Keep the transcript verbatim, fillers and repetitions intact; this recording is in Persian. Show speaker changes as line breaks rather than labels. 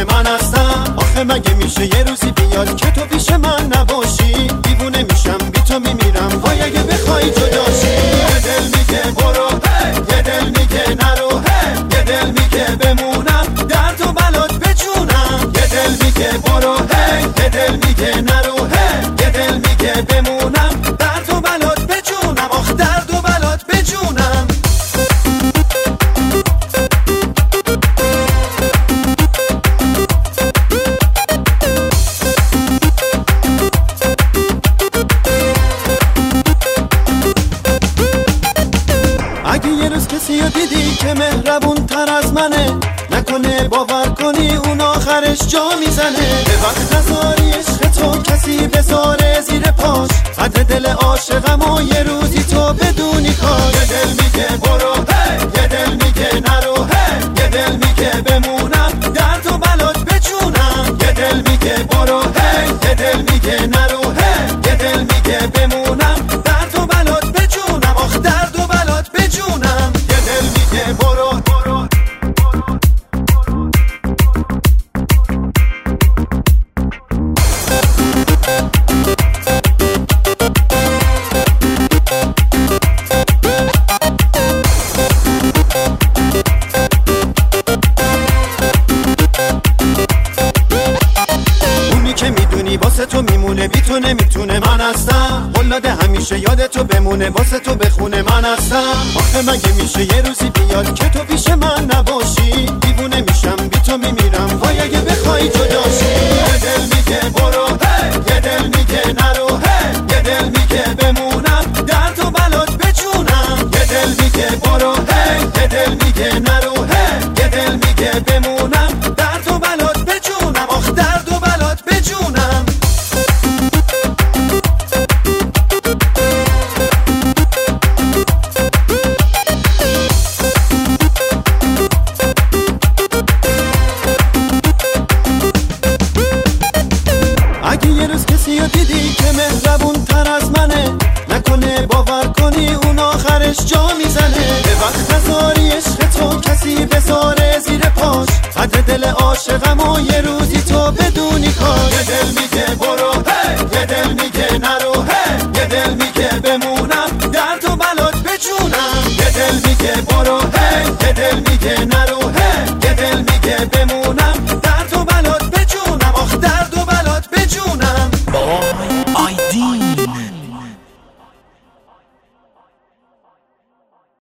من هستم. آخه مگه میشه یه روزی بیاد که تو پیش من نباشی؟ دیوونه میشم بی تو میمیرم وای اگه بخوای جداشی. یه دل میگه برو، یه دل میگه نرو، یه دل میگه بمونم درد و بلات بجونم. یه دل میگه برو، یه دل میگه نرو، یه دل میگه بمونم درد و بلات بجونم. آخ درد و بلات بجونم. اگه یه روز کسی رو دیدی که مهربون تر از منه، نکنه باور کنی اون آخرش جا میزنه. به وقت نذاری عشق تو کسی بذاره زیر پاش، قدر دل عاشقم و یه روزی تو بدونی کاش. یه دل میگه برو، یه دل میگه نرو، یه دل میگه بمونم درد و بلات بجونم. یه دل میگه برو، یه دل میگه نرو، یه دل میگه بمونم درد و بلات بجونم. آخ درد و بلات بجونم. یه دل میگه برو، برو واسه تو میمونه بی تو نمیتونه من هستم. قلاده همیشه یاد تو بمونه واسه تو بخونه من هستم. آخه مگه میشه یه روزی بیاد که تو پیش من نباشی؟ دیوونه میشم بی تو میمیرم وای اگه بخوای جداشی. یه دل میگه برو، یه دل میگه نرو، یه دل میگه بمونم درد و بلات بجونم. یه دل میگه برو، یه دل میگه نرو، یه دل میگه بمونم درد و بلات بجونم. آخ درد و بلات بجونم. اگه یه روز کسی رو دیدی که مهربون تر از منه، نکنه باور کنی اون آخرش جا میزنه. به وقت نذاری عشق تو کسی بذاره زیر پاش، قدر دل عاشقم و یه روزی تو بدونی کاش. یه دل میگه برو، یه دل میگه نرو، یه دل میگه بمونم درد و بلات بجونم. یه دل میگه برو، یه دل میگه نرو،